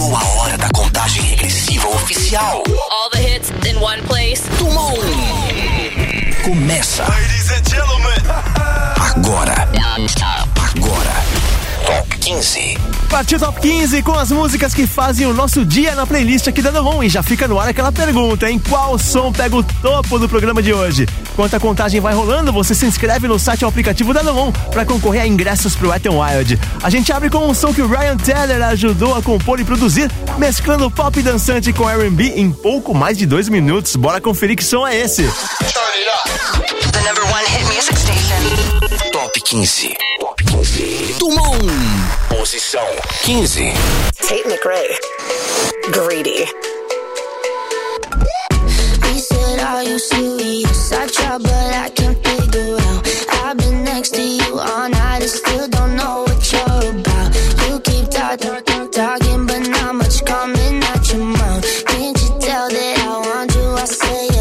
Chegou a hora da contagem regressiva oficial. All the hits in one place. Turma 1. Começa. Ladies and gentlemen. Agora. Top 15. Partiu Top 15 com as músicas que fazem o nosso dia na playlist aqui da Dom. E já fica no ar aquela pergunta, hein? Qual som pega o topo do programa de hoje? Enquanto a contagem vai rolando, você se inscreve no site ou aplicativo da Dom para concorrer a ingressos pro Wet n Wild. A gente abre com um som que o Ryan Tedder ajudou a compor e produzir, mesclando pop dançante com R&B em pouco mais de 2 minutos. Bora conferir que som é esse. The number one hit music station. Top 15. Turma 1. Posição 15. Tate McRae. Greedy. He said, are you serious? I try, but I can't figure out. I've been next to you all night and still don't know what you're about. You keep talking, but not much coming out your mouth. Can't you tell that I want you? I say it.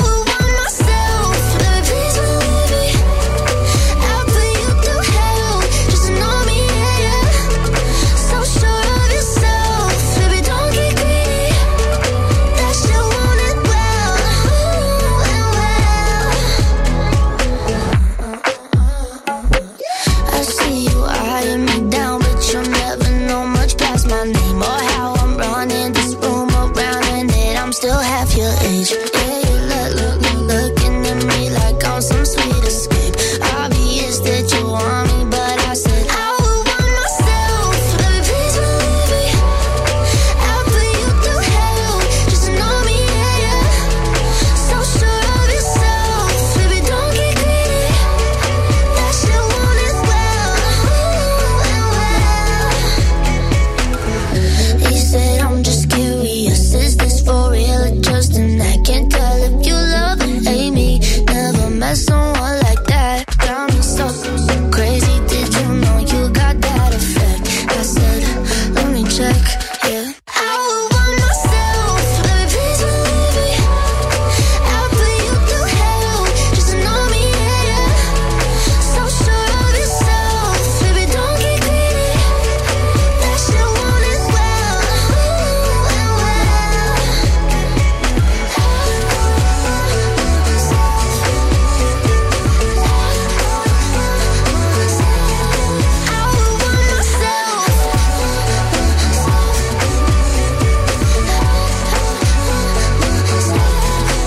Top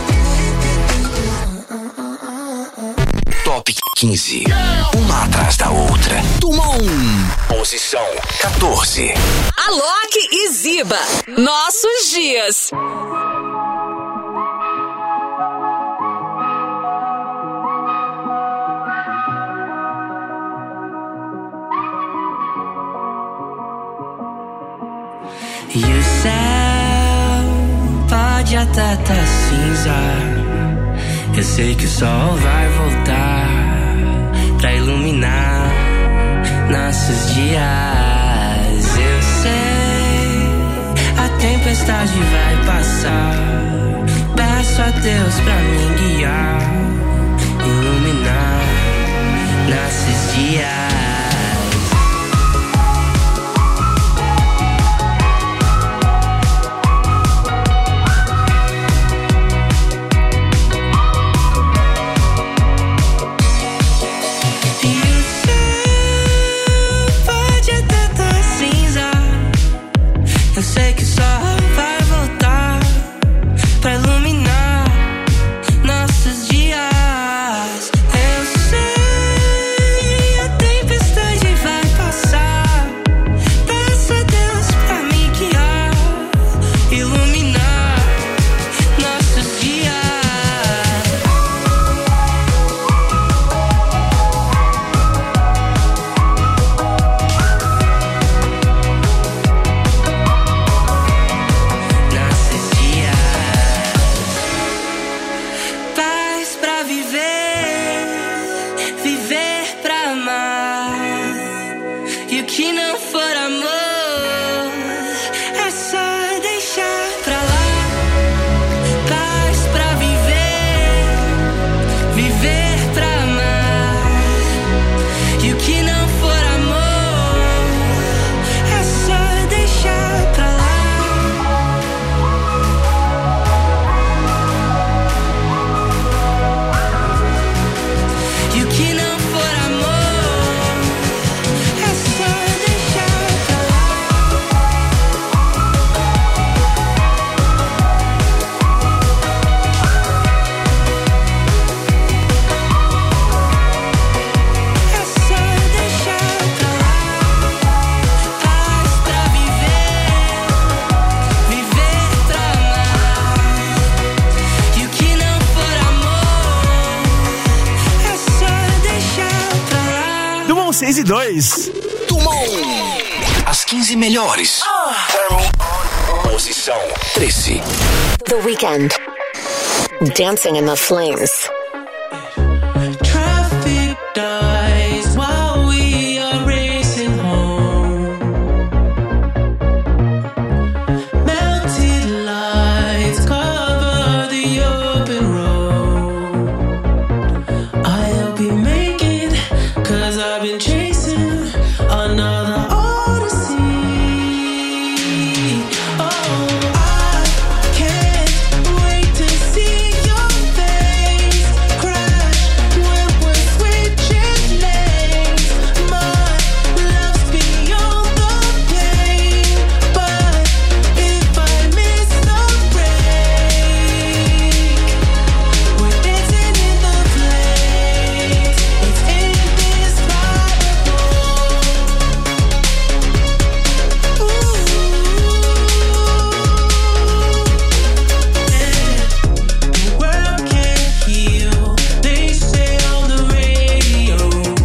15. Uma atrás da outra. Turma 1. Posição 14. Alok e Ziba. Nossos dias. E o céu pode até tá cinza. Eu sei que o sol vai voltar pra iluminar nossos dias. Eu sei, a tempestade vai passar. Peço a Deus pra me guiar, iluminar nossos dias. Eu sei que o sol vai voltar pra iluminar nossos dias. Eu sei, a tempestade vai passar. Peço a Deus pra me guiar, iluminar nossos dias. Pra lá. 15-2. As 15 melhores. Posição 13. The Weeknd. Dancing in the Flames. Traffic dies while we are racing home. Melted lights cover the open road. I'll be making, 'cause I've been chasing another odyssey. Oh, I can't wait to see your face crash when we're switching lanes. My love's beyond the pain, but if I miss the break, we're dancing in the flames. It's indescribable. The world can't heal, they say on the radio.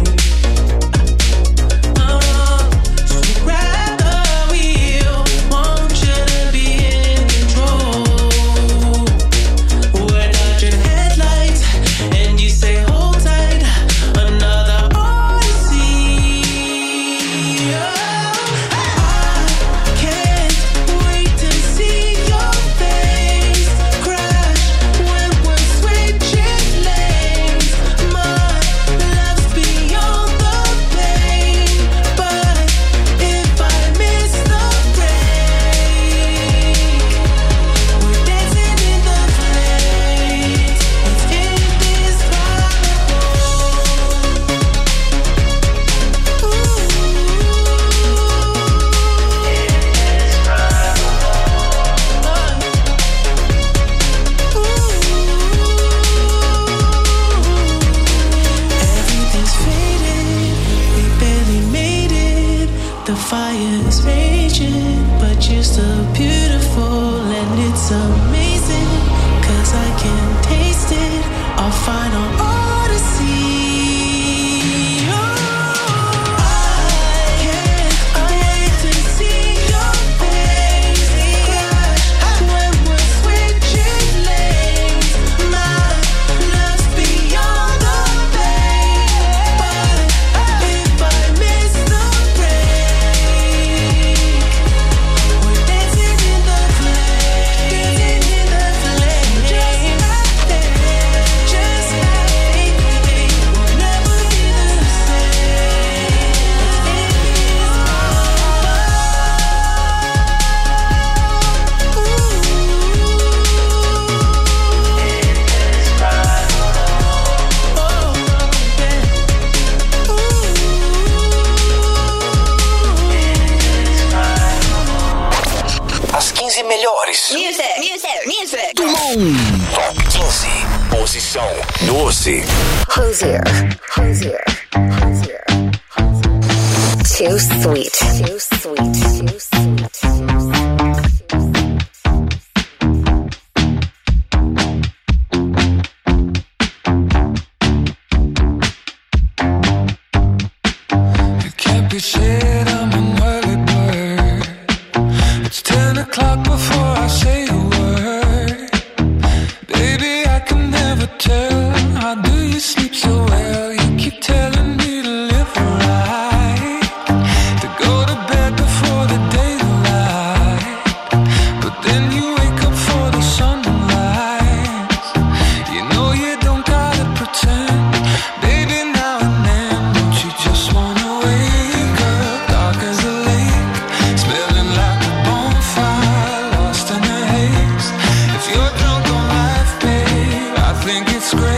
So grab the wheel, want you to be in control. We're dodging headlights, and you say hold tight, another odyssey. I can't wait to see your face crash when we're switching lanes. My love's beyond the pain, but if I miss the break, we're dancing in the flames. It's indescribable. Everything's faded, we barely made it. The fire's raging, but you're still beautiful, and it's amazing, 'cause I can taste it, our final odyssey. I can't wait to see your face crash when we're switching lanes. My love's beyond the pain, but if I miss the break, we're dancing in the flames. Just like we'll never be the same. As 15 melhores. Music. Top 15. Posição 12. Hosier. Too sweet. It can't be said I'm an early bird. It's 10 o'clock before I say a word. Baby, I can never tell. How do you sleep so well? You keep telling me to live right, to go to bed before the daylight. But then you wake up for the sunrise. You know you don't gotta pretend. Baby, now and then, don't you just wanna wake up dark as a lake, smelling like a bonfire, lost in the haze. If you're drunk on life, babe, I think it's great.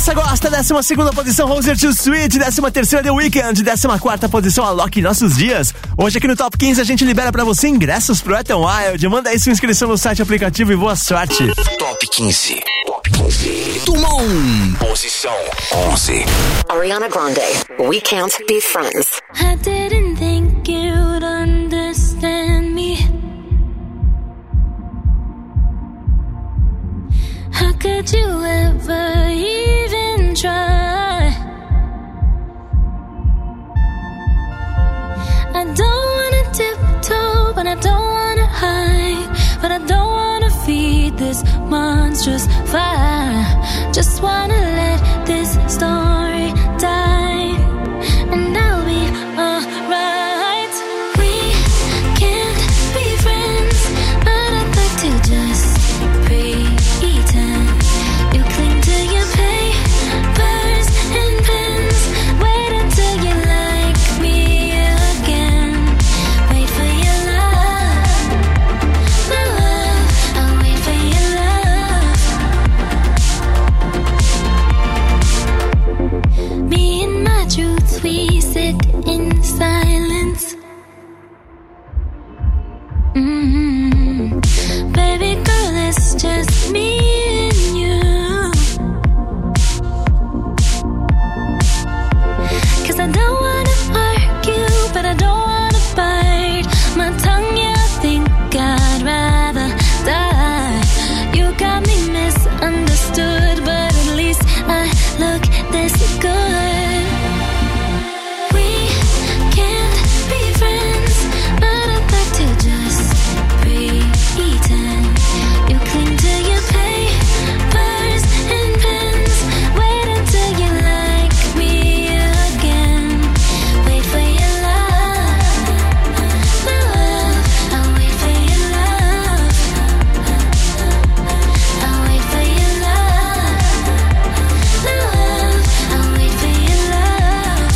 Essa gosta, 12ª posição Hoser Too Sweet, 13ª The Weeknd, 14ª posição Alok Nossos Dias. Hoje aqui no Top 15 a gente libera pra você ingressos pro Wet n Wild. Manda aí sua inscrição no site, aplicativo e boa sorte. Top 15. Top 15. Tumon. Posição 11. Ariana Grande, We Can't Be Friends. I didn't think you'd understand me. How could you ever even try? I don't wanna tiptoe, but I don't wanna hide. But I don't wanna feed this monstrous fire. Just wanna let this story die, and I'll be alright. We can't be friends, but I'd like to just pretend. You cling to your papers and pens. Wait until you like me again. Wait for your love, my love. I'll wait for your love. Me and my truth, we sit in silence. Baby girl, it's just me and you. 'Cause I don't wanna argue, but I don't wanna bite my tongue. Yeah, I think I'd rather die. You got me misunderstood, but at least I look this good. We can't be friends, but I'd like to just pretend. You cling to your papers and pens. Wait until you like me again. Wait for your love, my love. I'll wait for your love. I'll wait for your love, my love. I'll wait for your love.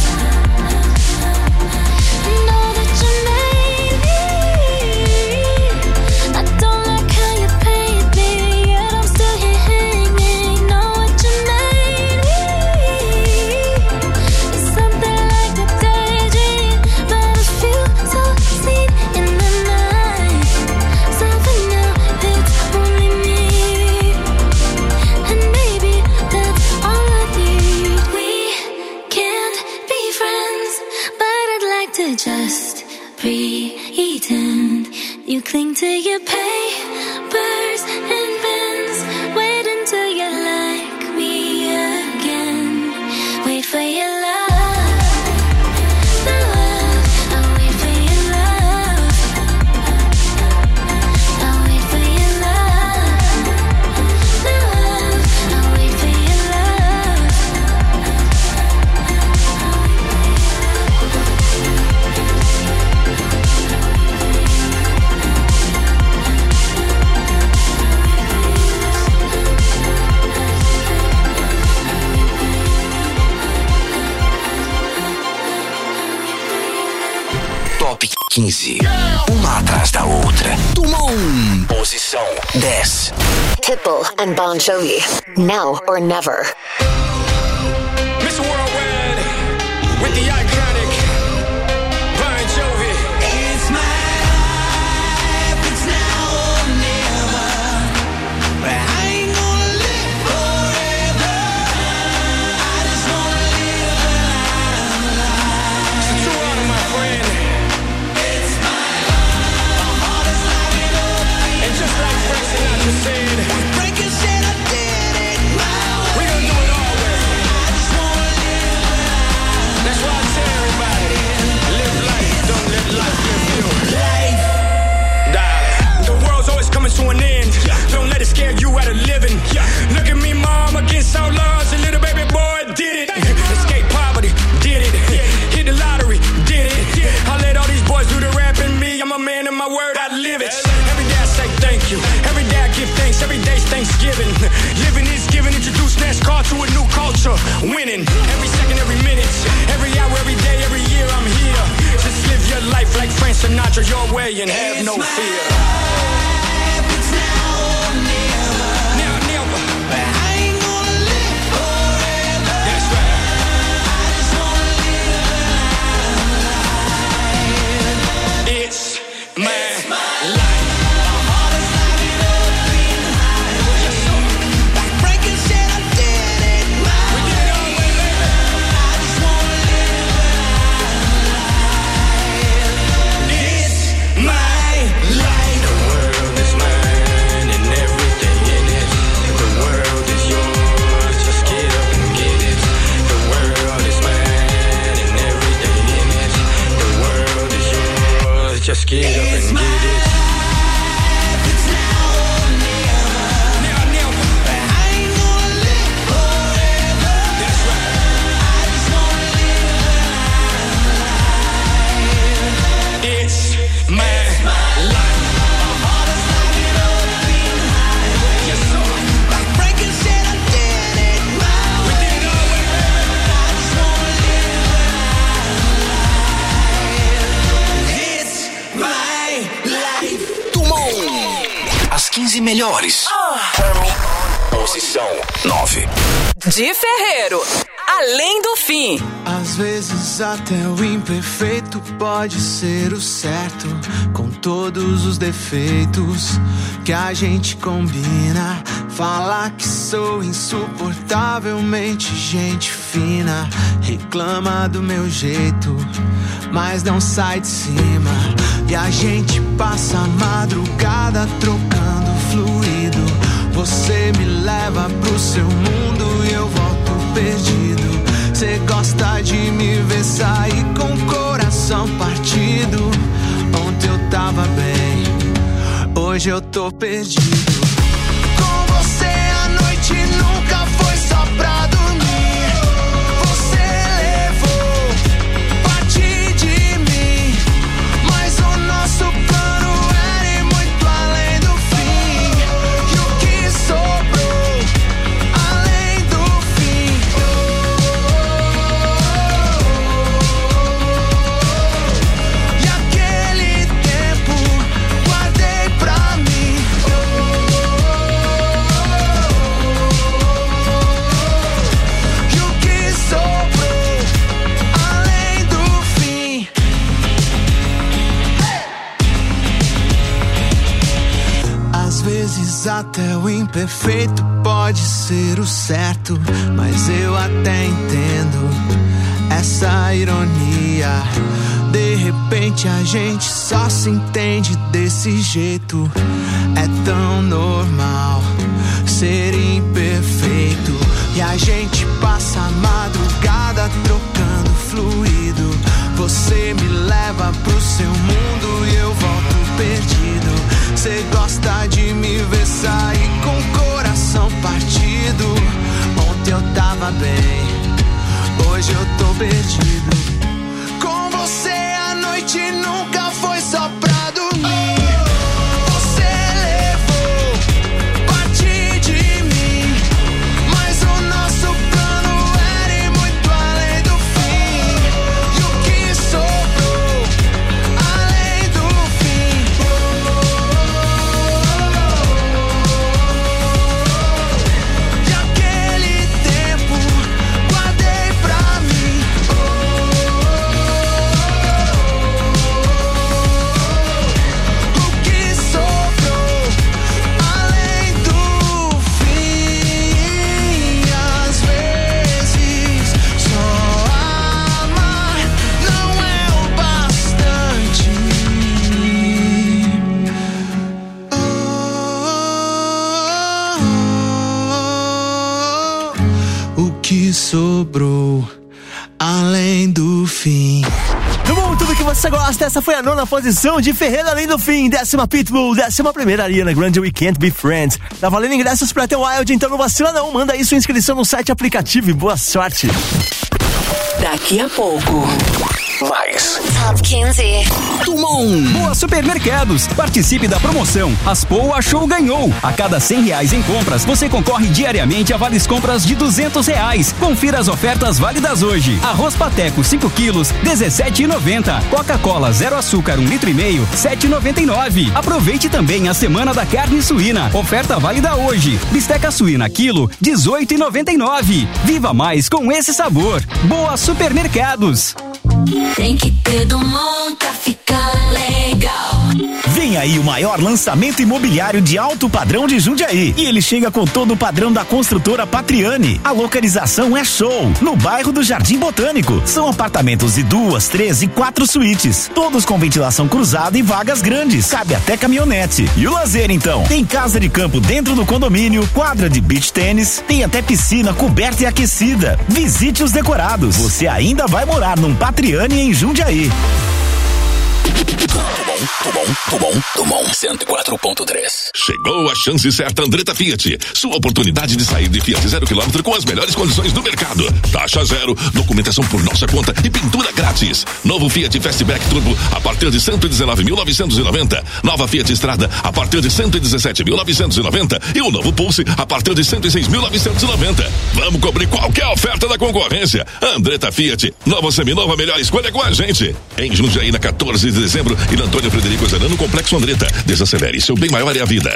Know that you made me. I don't like how you paid me, yet I'm still here hanging. Know what you made me. It's something like a daydream, but I feel so seen in the night. Something now, it's only me, and maybe that's all I need. We can't be friends, but I'd like to just pretend. You cling to your papers and pens. Wait until you like me again. Wait for your love, my love. I'll wait for your love. I'll wait for your love, my love. I'll wait for your love. Top 15. Uma atrás da outra. Tumon. Posição 10. Pitbull and Bon Jovi, Now or Never. Mr. Worldwide with the iconic Bon Jovi. It's my life, it's now or never. But I ain't gonna live forever. I just wanna live alive. So true honor, my friend. It's my life. My heart is lighting up. And just like Frank Sinatra said, Frankie said I did it my way. We gonna do it all way. I just wanna live alive. That's why I tell everybody, live life, don't let life live you. Life, darling. The world's always coming to an end. Don't let it scare you out of living. Look at me, mom, against all odds. A little baby boy did it. Escape poverty, did it. Hit the lottery, did it. I let all these boys do the rap and me. I'm a man of my word, I live it. Every day I say thank you. Every day I give thanks. Every day's Thanksgiving. Living is giving. Introduce NASCAR to a new culture. Winning every second, every minute, every hour, every day, every year. I'm here. Just live your life like Frank Sinatra your way and have no fear. Now, never. But I ain't gonna live forever. Get up and get it. As 15 melhores. Posição 9. Di Ferreiro, Além do Fim. Às vezes até o imperfeito pode ser o certo, com todos os defeitos que a gente combina. Falar que sou insuportavelmente gente fina, reclama do meu jeito, mas não sai de cima. E a gente passa a madrugada trocando fluido. Você me leva pro seu mundo e eu volto perdido. Você gosta de me ver sair com o coração partido. Ontem eu tava bem, hoje eu tô perdido. Com você a noite nunca foi só pra dormir. Você levou parte de mim, mas o nosso plano era ir muito além do fim. E o que sobrou além do fim? E aquele tempo guardei pra mim. E o que sobrou além do fim? Às vezes até o imperfeito pode ser o certo, mas eu até entendo essa ironia. De repente a gente só se entende desse jeito. É tão normal ser imperfeito. E a gente passa a madrugada trocando fluido. Você me leva pro seu mundo e eu volto perdido. Você gosta de me ver sair com o coração partido. Ontem eu tava bem, hoje eu tô perdido. Com você a noite nunca foi só pra dormir. Você levou parte de mim, mas o nosso plano era ir muito além do fim. E o que sobrou além do fim? E aquele tempo guardei pra mim. O que sobrou além do fim? Às vezes só amar não é o bastante. O que sobrou além do fim? Tudo que você gosta, essa foi a 9ª posição de Ferreira Além do Fim, 10ª Pitbull, 11ª Ariana Grande, We Can't Be Friends. Tá valendo ingressos pra ter Wild, então não vacila não, manda aí sua inscrição no site aplicativo e boa sorte. Daqui a pouco. Mais. Top 15. Tumon. Boa Supermercados. Participe da promoção Aspoa Show ganhou. A cada R$100 em compras, você concorre diariamente a vales compras de R$200. Confira as ofertas válidas hoje. Arroz Pateco 5 quilos, R$17,90. Coca-Cola 0 açúcar 1,5 litro, R$7,99. Aproveite também a Semana da Carne Suína. Oferta válida hoje. Bisteca suína quilo, R$18,99. Viva mais com esse sabor. Boa Supermercados. Tem que ter Dumont pra ficar legal. Vem aí o maior lançamento imobiliário de alto padrão de Jundiaí. E ele chega com todo o padrão da construtora Patriani. A localização é show, no bairro do Jardim Botânico. São apartamentos de 2, 3 e 4 suítes, todos com ventilação cruzada e vagas grandes. Cabe até caminhonete. E o lazer então? Tem casa de campo dentro do condomínio, quadra de beach tênis, tem até piscina coberta e aquecida. Visite os decorados. Você ainda vai morar num Patriani em Jundiaí. Dumont 104.3. Chegou a chance certa Andretta Fiat. Sua oportunidade de sair de Fiat 0 km com as melhores condições do mercado. Taxa zero, documentação por nossa conta e pintura grátis. Novo Fiat Fastback Turbo a partir de 119.990. Nova Fiat Strada a partir de 117.990 e o novo Pulse a partir de 106.990. Vamos cobrir qualquer oferta da concorrência. Andretta Fiat, nova seminova, melhor escolha com a gente. Em Jundiaí, na 14 de dezembro e na Antônio Frederico Zanano, Complexo Andretta. Desacelere, seu bem maior é a vida.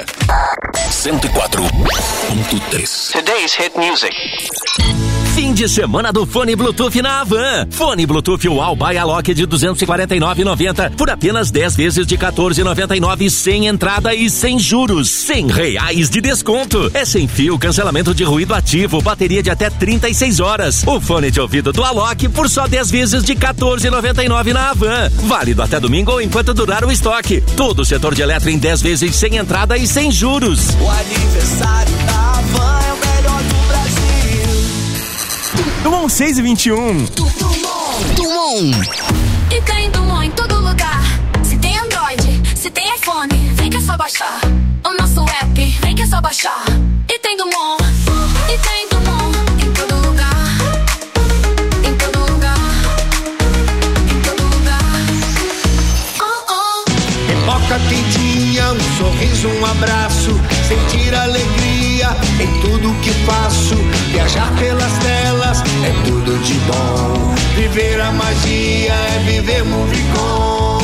104.3. Today's hit music. Fim de semana do fone Bluetooth na Havan. Fone Bluetooth UAU by Alok de R$249,90 por apenas 10 vezes de R$14,99 sem entrada e sem juros. R$100 de desconto. É sem fio, cancelamento de ruído ativo, bateria de até 36 horas. O fone de ouvido do Alok por só 10 vezes de R$14,99 na Havan. Válido até domingo ou enquanto durar o estoque. Todo o setor de eletro em 10 vezes sem entrada e sem juros. O aniversário da Havan é o melhor do Brasil. Dumont 6:21. Dumont. E tem Dumont em todo lugar. Se tem Android, se tem iPhone, vem que é só baixar. O nosso app, vem que é só baixar. E tem Dumont. E tem Dumont em todo lugar. Em todo lugar. Em todo lugar. Pipoca quentinha, um sorriso, um abraço. Sentir alegria em tudo que faço. Viajar pelas telas é tudo de bom. Viver a magia é viver Movicon.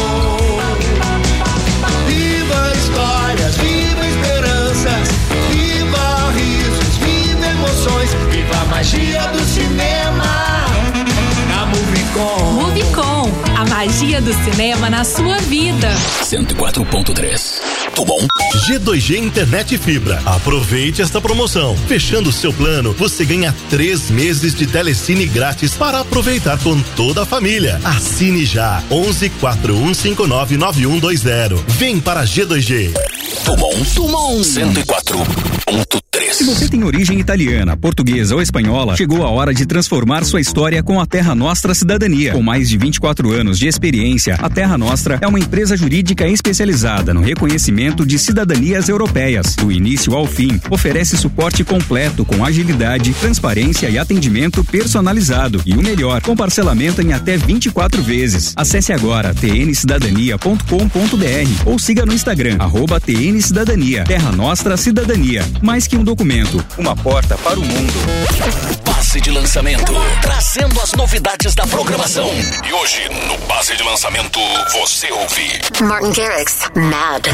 Viva histórias, viva esperanças. Viva risos, viva emoções. Viva a magia do cinema na Movicon. Movicon, a magia do cinema na sua vida. 104.3. Dumont. G2G Internet Fibra. Aproveite esta promoção. Fechando seu plano, você ganha 3 meses de telecine grátis para aproveitar com toda a família. Assine já. 11 4159 9120. Vem para G2G. Dumont 104.3. Se você tem origem italiana, portuguesa ou espanhola, chegou a hora de transformar sua história com a Terra Nostra Cidadania. Com mais de 24 anos de experiência, a Terra Nostra é uma empresa jurídica especializada no reconhecimento de cidadanias europeias. Do início ao fim, oferece suporte completo com agilidade, transparência e atendimento personalizado. E o melhor, com parcelamento em até 24 vezes. Acesse agora tncidadania.com.br ou siga no Instagram, @tncidadania. Terra Nostra Cidadania. Mais que um documento, uma porta para o mundo. Base de lançamento, trazendo as novidades da programação. E hoje, no Base de Lançamento, você ouve Martin Garrix, Mad.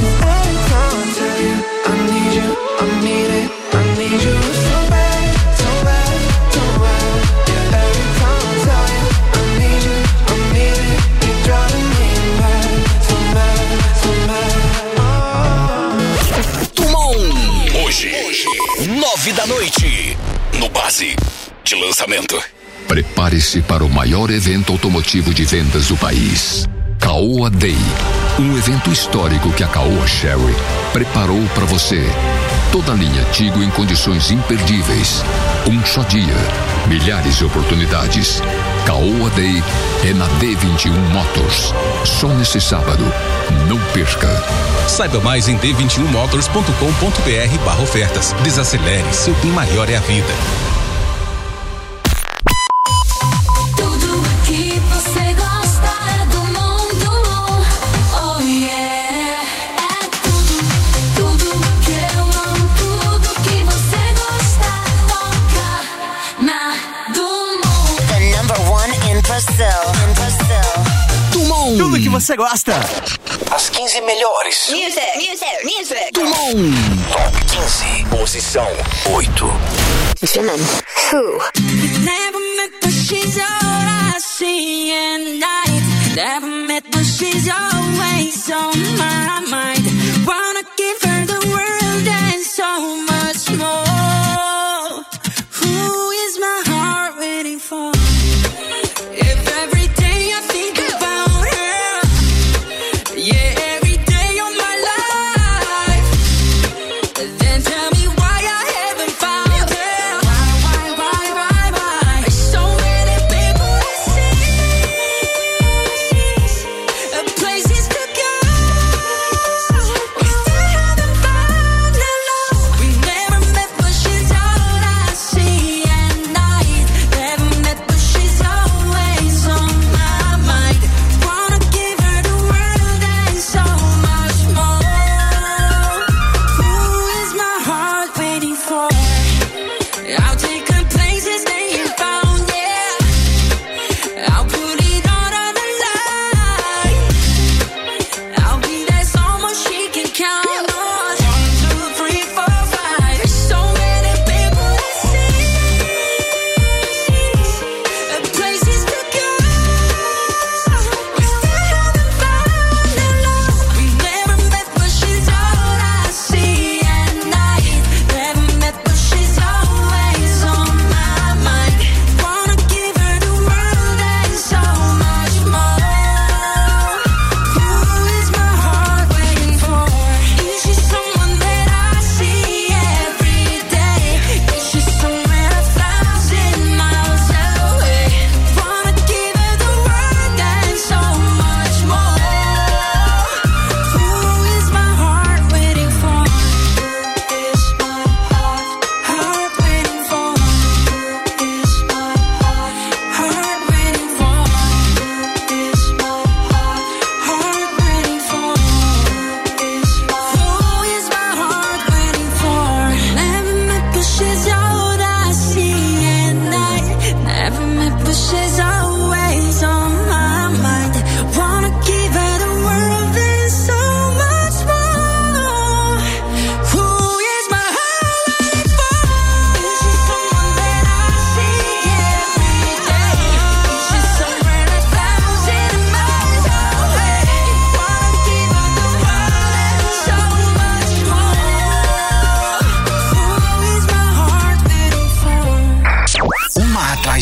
Hoje, 9 da noite, no Base de Lançamento. Prepare-se para o maior evento automotivo de vendas do país. Caoa Day, um evento histórico que a Caoa Sherry preparou para você. Toda a linha Tigo em condições imperdíveis. Um só dia, milhares de oportunidades. Caoa Day é na D21 Motors. Só nesse sábado. Não perca. Saiba mais em d21motors.com.br/ofertas. Desacelere, seu bem maior é a vida. Tudo que você gosta é do mundo. Oh yeah. É tudo que eu amo, tudo que você gosta. Toca na Dumont. The number one in Brazil. Dumont. Tudo que você gosta. As 15 melhores. Music. Dumont. Top 15. Posição 8. Jimin. Who? Never met, but she's all I see at night. Never met, but she's always on my mind. Wanna give her the world and so much more. Who is my heart waiting for? If every day I think about her, yeah, every day of my life, then tell me why I haven't found her. Why? So many people to see, places to go.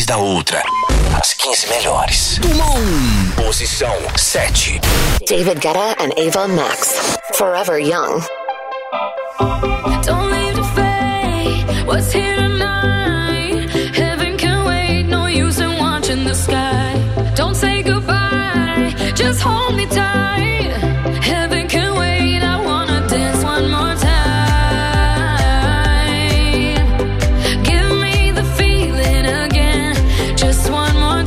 da outra. As 15 melhores. Posição 7. David Guetta and Ava Max. Forever Young. Don't leave to fade. What's here tonight? Heaven can wait. No use in watching the sky. Don't say goodbye. Just hold me tight. Heaven can wait. I wanna dance one more time. Give me the feeling again. Just one more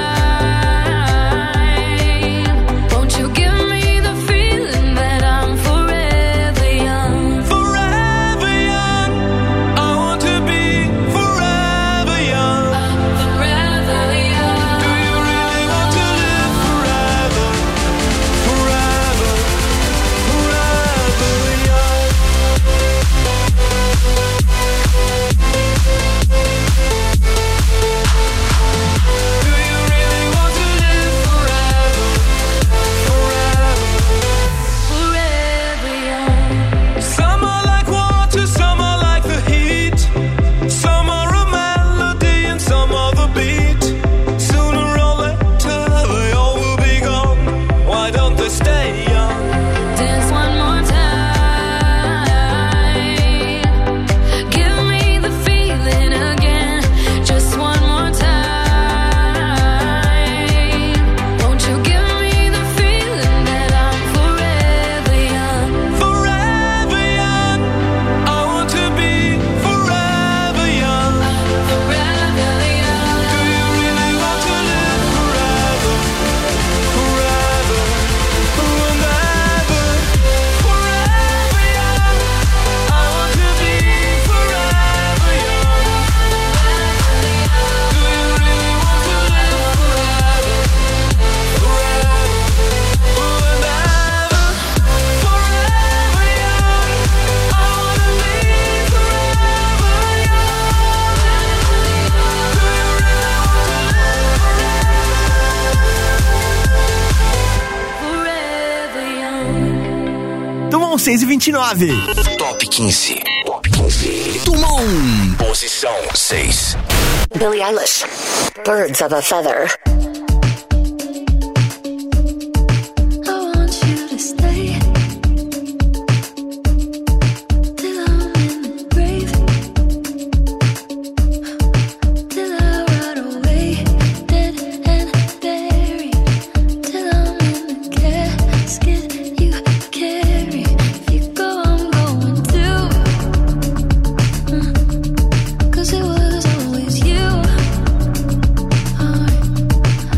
time. Won't you give me the feeling that I'm forever young? Forever young. I want to be forever young. Forever young. Do you really want to live forever? Forever, forever young. Do you really want to live forever? Forever, Forever young. some are like water, some are like the heat. Some are a melody and some are the beat. Sooner or later they all will be gone. Why don't they stay young? Dance one more time. Give me the feeling again. Just one more time. Won't you give me the feeling that I'm forever young? Forever young. I want to be forever young. Forever young. Do you really want to live forever? Forever, and ever. Forever young. I want to be forever young. Do you really want to live forever? Forever, and ever. Forever young. I want to be forever Forever young. Tumon 6:29. Top 15. Top 15. Tumon. Posição 6. Billie Eilish. Birds of a Feather. I want you to stay till I'm in the grave, till I rot away, dead and buried, till I'm in the casket you carry. If you go, I'm going too. 'Cause it was always you. I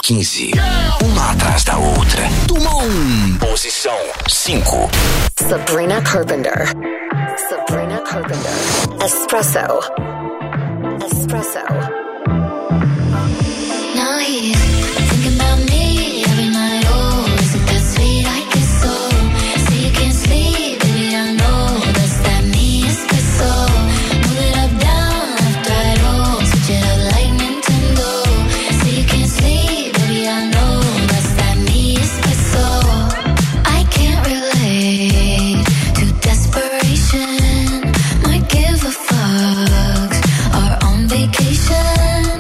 15. Uma atrás da outra. Do 1. Posição 5. Sabrina Carpenter. Espresso. Now he's thinking about me every night. Oh, is it that sweet? I guess so. Say you can't sleep, baby, I know that's that me espresso. Move it up, down, left, right, oh, switch it up like Nintendo. Say you can't sleep, baby, I know that's that me espresso. I can't relate to desperation. Might give a fuck. Are on vacation.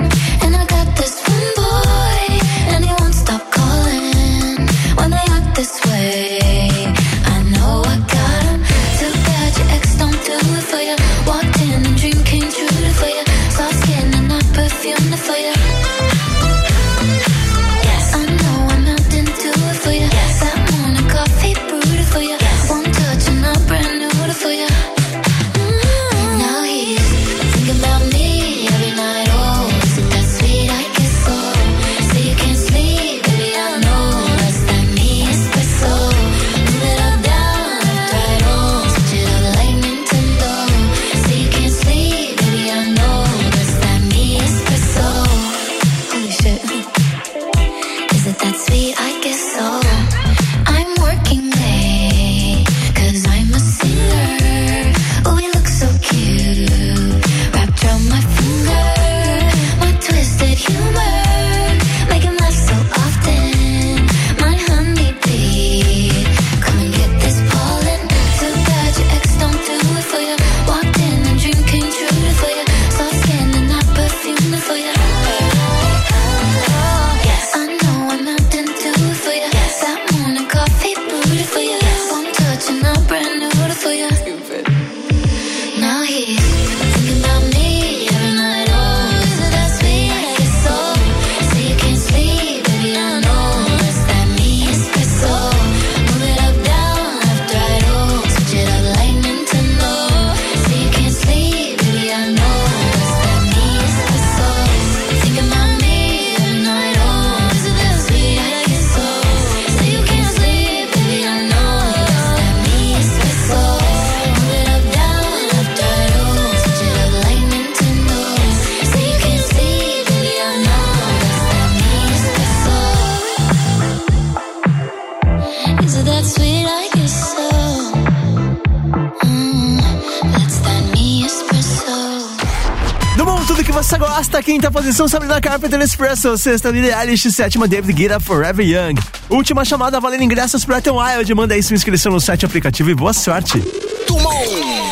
Quinta posição, Sabrina Carpenter, Espresso. Sexta, Billie Eilish. Sétima, David Guetta, Forever Young. Última chamada, valendo ingressos para Tom Wild. Manda aí sua inscrição no site aplicativo e boa sorte. Tomou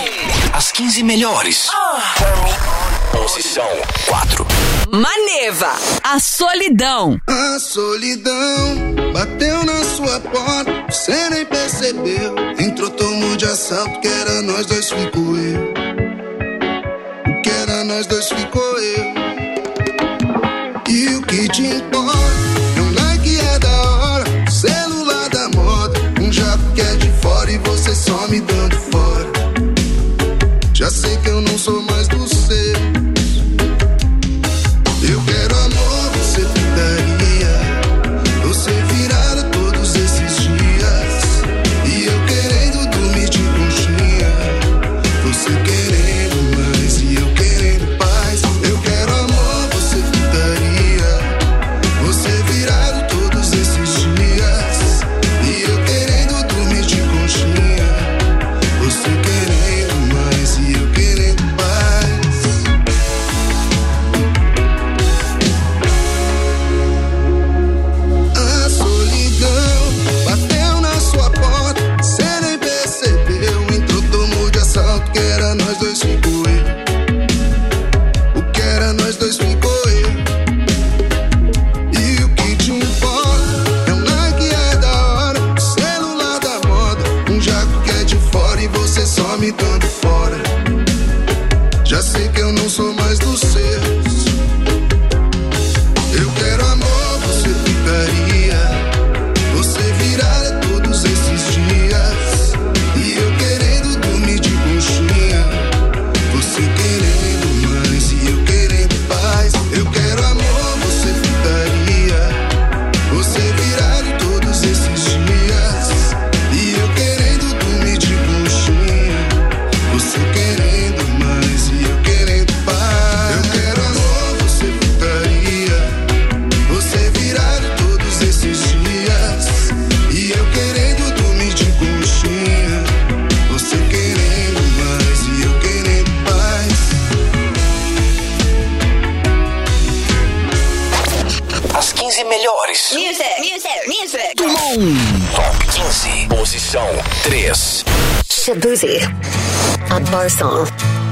as 15 melhores. Posição 4. Maneva, a solidão. A solidão bateu na sua porta, você nem percebeu. Entrou, tomou de assalto, que era nós dois, ficou eu. O que era nós dois, ficou eu. E o que te importa? É um like, é da hora, celular da moda, um jato que é de fora e você só me dando fora. Já sei que eu não sou mais do seu. Eu quero amor, você putaria, você virada todos esses dias. E eu querendo dormir de conchinha, você querendo mais e eu querendo paz. Eu quero amor, você putaria, você virado todos esses dias. E eu querendo dormir de conchinha, você querendo mais e eu querendo paz. A solidão bateu na sua porta, cê nem percebeu. Entrou, tomou de assalto, que era nós dois, ficou eu. O que era nós dois, ficou eu. E o que te importa? É um like, é da hora, celular da moda, um jaco que é de fora e você só me dando fora. Já sei que eu não sou mais dos seus. Eu quero amor, você ficaria, você virada todos esses dias. E eu querendo dormir de conchinha, você querendo mais e eu querendo paz. Eu quero amor, você ficaria, Top 15, posição 3. Shabuzi, a bar song.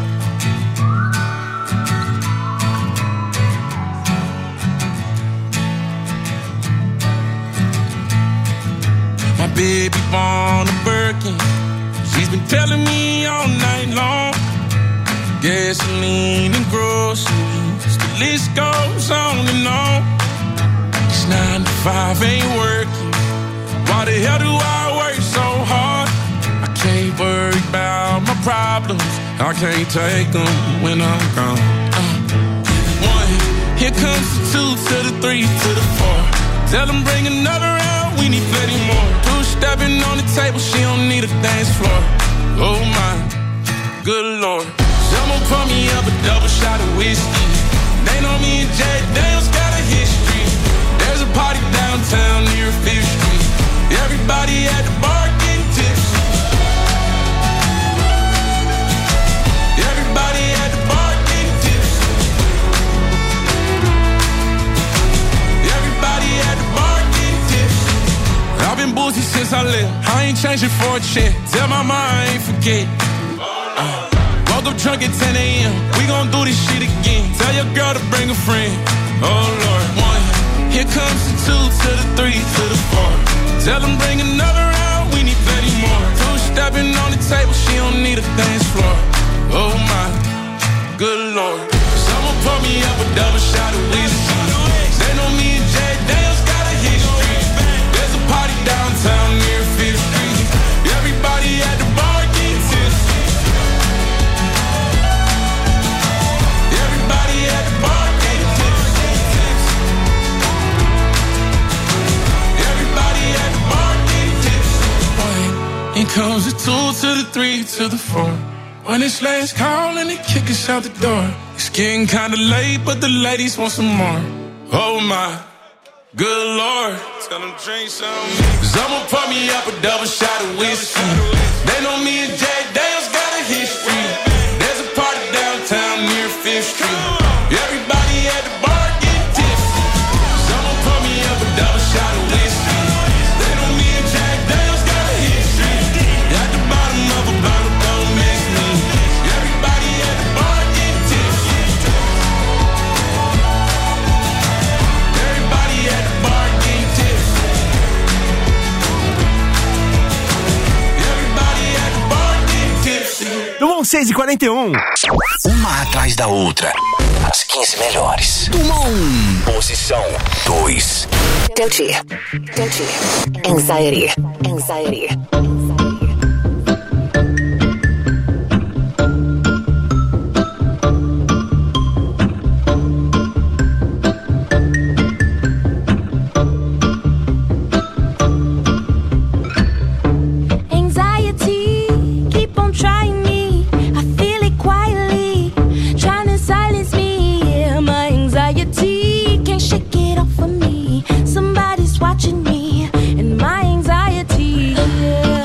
My baby born a Birkin. She's been telling me all night long. Gasoline and groceries, the list goes on and on. It's 9 to 5, ain't working. Why the hell do I work so hard? I can't worry about my problems. I can't take them when I'm gone. 1, here comes the 2 to the 3 to the 4. Tell them bring another round, we need plenty more. 2 stepping on the table, she don't need a dance floor. Oh my, good Lord. Someone pour me up a double shot of whiskey. They know me and Jay Daniels got a history. There's a party downtown near 5th Street. Everybody at the bar getting tipsy. Everybody at the bar getting tipsy. Everybody at the bar getting tipsy. I've been boozy since I left. I ain't changing for a check. Tell my mom I ain't forget. Woke up drunk at 10 a.m. We gon' do this shit again. Tell your girl to bring a friend. Oh Lord. 1, here comes the 2 to the 3 to the 4. Tell them bring another round, we need plenty more. 2 stepping on the table, she don't need a dance floor. Oh my, good Lord. Someone pour me up a double shot of whiskey. They know me and Jay Daniels got a history. There's a party downtown near 5th Street. Everybody at the bar getting tipsy. Everybody at the bar getting tipsy. Everybody at the bar getting tipsy. Here comes the 2 to the 3 to the 4. When it's last call and they kick us out the door. It's getting kinda late, but the ladies want some more. Oh my, good Lord. Tell them drink some. Someone pour me up a double shot of whiskey. They know me and Jay Daniels got a history. There's a party downtown near 5th Street. Everybody at the bar getting tipsy. Someone pour me up a double shot of whiskey. They know me and Jay Daniels got a history. At the bottom of a bottle, don't miss me. Everybody at the bar getting tipsy. Everybody at the bar getting tipsy. Everybody at the bar getting tipsy. No 6h41. Uma atrás da outra. As 15 melhores. Posição 2. Doechii. Anxiety. Anxiety, keep on trying me. I feel it quietly, trying to silence me. Yeah, my anxiety can't shake it off of me. Somebody's watching me, and my anxiety. Yeah.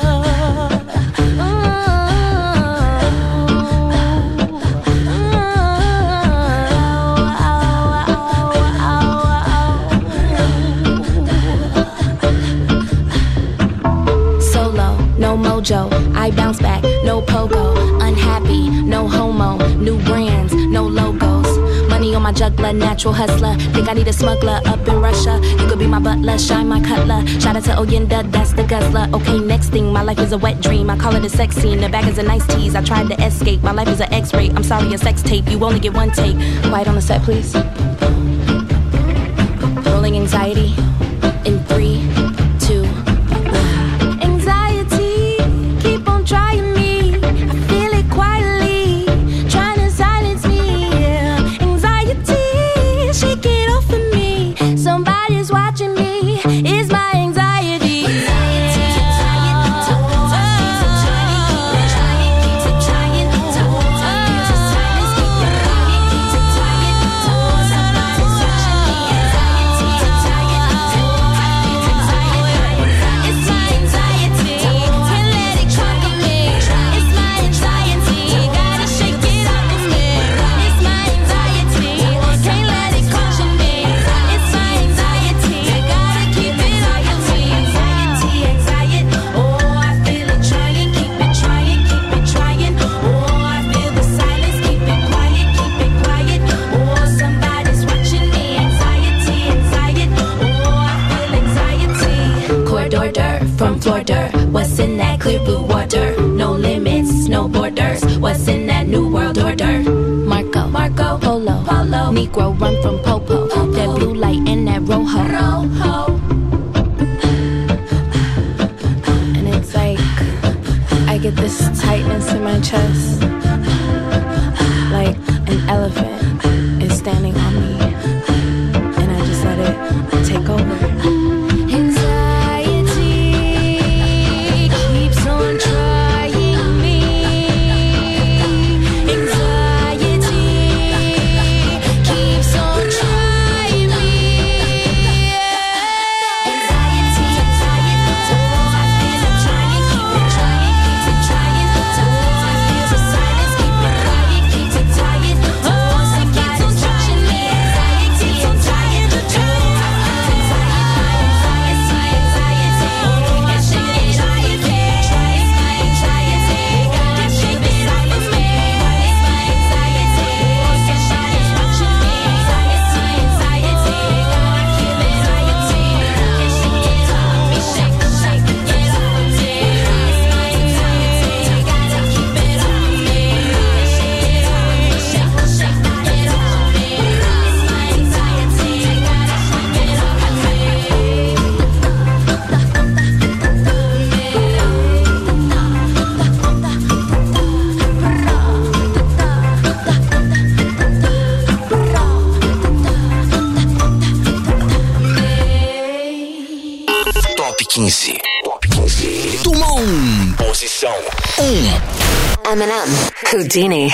Solo, no mojo, I bounce back, no pogo. Unhappy, no homo, new brands, no logos. Money on my juggler, natural hustler. Think I need a smuggler up in Russia. You could be my butler, shine my cutler. Shout out to Oyenda, that's the guzzler. Okay, next thing, my life is a wet dream. I call it a sex scene, the bag is a nice tease. I tried to escape, my life is an X-ray. I'm sorry, a sex tape, you only get one take. Quiet on the set, please. Rolling anxiety in 3, 2, 1. Anxiety, keep on trying me. I feel it quietly, trying to silence me. Yeah. Anxiety, shake it off of me. Somebody's watching me. It's my anxiety. limits, no borders. What's in that new world order? Marco, Polo, Negro run from Popo. That blue light in that Rojo. And it's like I get this tightness in my chest, like an elephant is standing on me, and I just let it take over. Posição 1. Eminem, Houdini.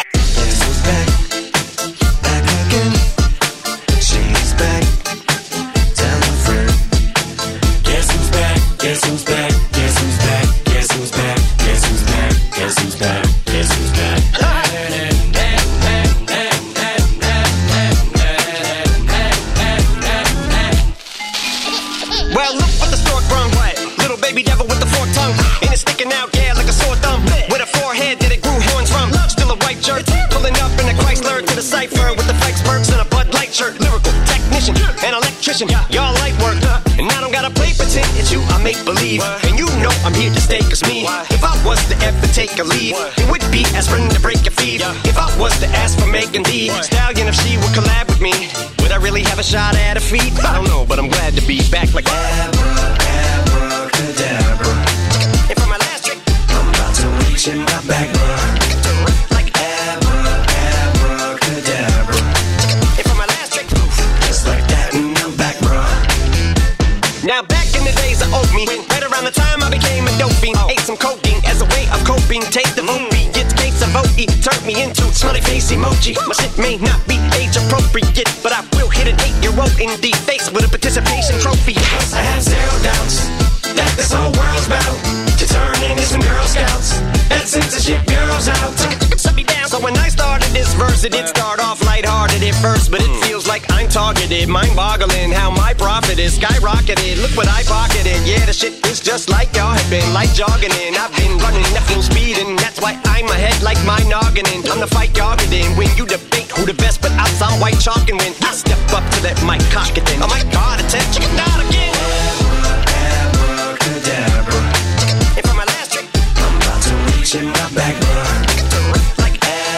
Y'all light work, and I don't gotta play pretend. It's you I make believe, and you know I'm here to stay. Cause me, if I was to ever take a leave, it would be aspirin to break your feet. If I was to ask for Megan Thee Stallion, if she would collab with me, would I really have a shot at her feet? I don't know, but I'm glad to be back like abracadabra. And for my last trick, I'm about to reach in my back, like abracadabra. And for my last trick, just like that, and I'm back, bro. Now back in the days of old me, right around the time I became a dope fiend, ate some codeine as a way of coping. Take the movie, get gates of OE, turned me into smiley face emoji. My shit may not be age appropriate, but I will hit an 8-year-old in the face with a participation trophy. I have zero doubts that this whole world's about to turn into some Girl Scouts and censorship girls out. Shut me down. So when I started this verse, it did start off lighthearted at first, but it feels like I'm targeted, mind-boggling how my profit is skyrocketed. Look what I pocketed. Yeah, the shit is just like y'all have been, like jogging in. I've been running, nothing speeding. That's why I'm ahead like my noggin. I'm the fight y'all get in. When you debate who the best, but I sound white chalk, and when I step up to that mic, cock it then. Oh my God, attention, chicken out again. Abracadabra. And for my last trick, I'm about to reach in my back, like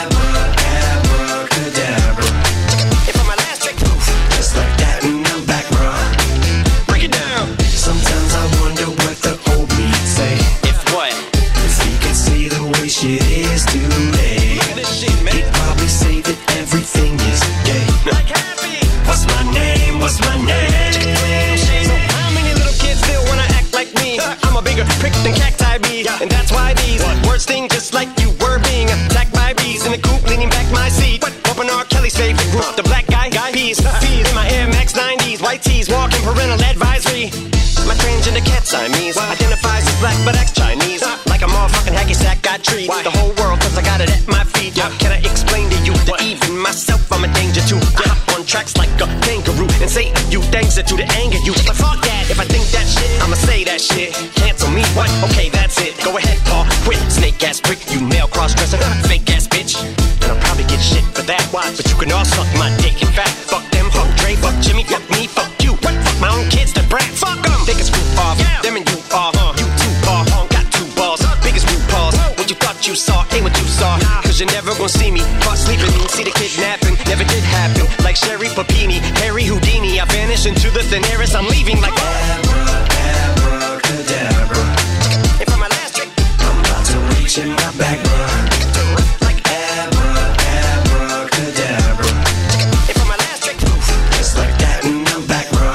abracadabra. And for my last trick, just like that, and I'm back, bro. Break it down. Sometimes I wonder what the old me'd say. If what? If he could see the way shit is today. Look at this shit, man. He'd probably say that everything is gay. Like happy. What's my name? What's my name? So how many little kids still wanna act like me? I'm a bigger prick than cacti bee, and that's why these words sting just like you were being attacked by bees in the coop, leaning back my seat. Open R. Kelly's favorite group, the black guy peas. Feed in my Air Max 90s, white tees, walking parental advisory. My transgender cat Siamese identifies as black but acts Chinese. Like a motherfucking hacky sack, got treat the whole world cause I got it at my feet. Can I explain to you that even myself I'm a danger to? I hop on tracks like a kangaroo and say a few things to the anger you. But fuck that, if I think that shit, I'ma say that shit. Cancel me, what? Okay, that's it. Go ahead, Paul, quit. Snake ass prick, you male cross-dresser, fake ass bitch. And I'll probably get shit for that, watch. But you can all suck my dick. In fact, fuck them, fuck Dre, fuck Jimmy, fuck me, fuck you. What? Fuck my own kids, the brat. Fuck them. Take a screw off, them and you off. You too, Paul, got two balls. Biggest blue paws. What you thought you saw? saw ain't what you saw. Cause you're never gonna see me caught sleeping. See the kidnapping, never did happen. Like Sherry Papini, Harry Houdini. I vanish into the thin air as I'm leaving like abracadabra. And for my last trick, I'm about to reach in my back, bruh. Like abracadabra. And for my last trick, just like that and I'm back, bruh.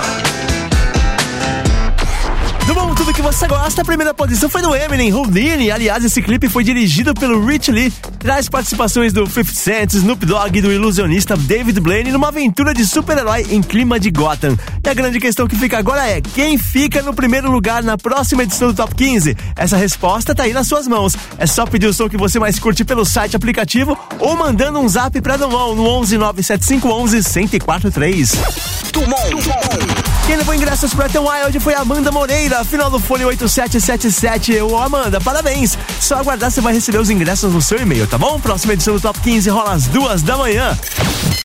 Do bom, tudo que você gosta, a primeira posição foi do Eminem, Houdini. Aliás, esse clipe foi dirigido pelo Rich Lee. Traz participações do 50 Cent, Snoop Dogg e do ilusionista David Blaine numa aventura de super-herói em clima de Gotham. E a grande questão que fica agora é: quem fica no primeiro lugar na próxima edição do Top 15? Essa resposta tá aí nas suas mãos. É só pedir o som que você mais curte pelo site, aplicativo ou mandando um zap pra Dumont no 11 97511 1043. Quem levou ingressos pro Ethan Wild foi a Amanda Moreira, final do Fone 8777. Ô Amanda, parabéns! Só aguardar, você vai receber os ingressos no seu e-mail, tá bom? Próxima edição do Top 15 rola às 2 da manhã.